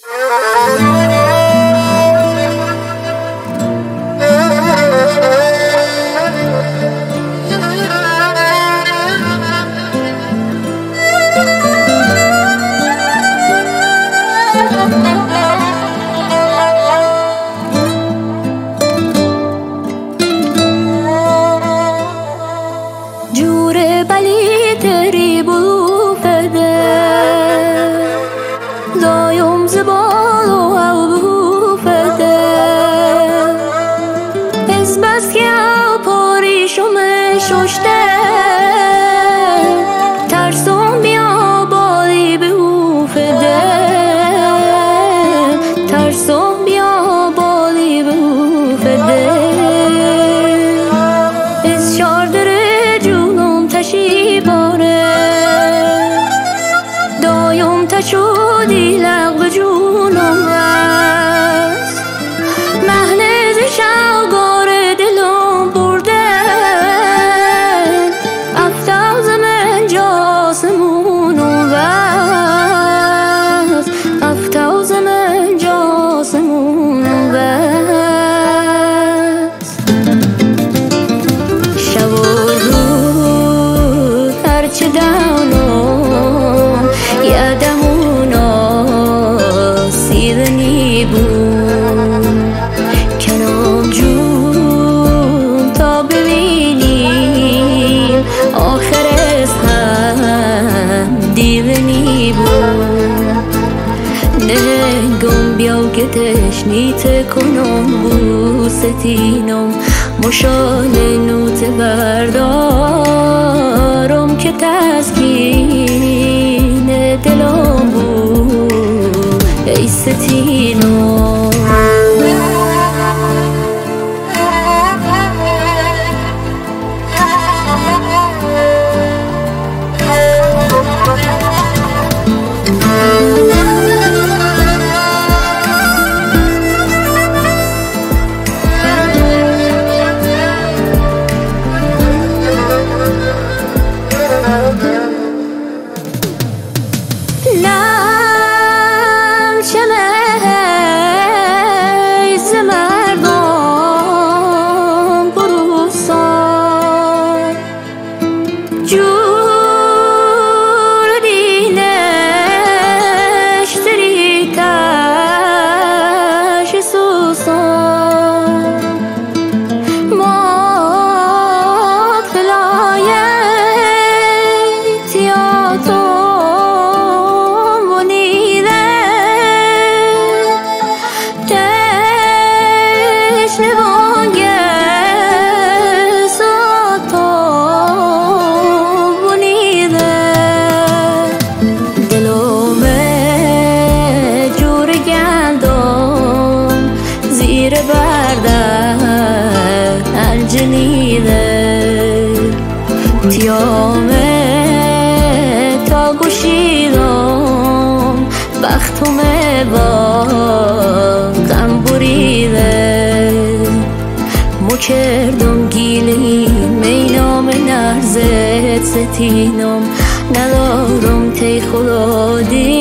جور بلی تری بوفده دایم زبال و بوفده از بس که پاریشم ششته ترسم بیا بالی بوفده ترسم بیا بالی بوفده از شاردر جونم تشی باره دایم تشودی لغو جونم است مهنز شلگار دلم برده افتاز من جاسمونم است افتاز من جاسمونم است شب و روز هرچه دانم یادمون سیدنی بود کنم جون تا ببینیم آخر از هم دیدنی بود نگم بیا که تشنیت کنم بوستینم مشال نوت بردارم که تسکین دلم بود ای ستینم جور دینش تریتش سوسان ما خلایت یاتم ونیده تشنوانگه جنیده تیامه تا گوشیدم بختم با غم بریده مکردم گیلی مینام نرزت ستینم ندارم تی خدا دی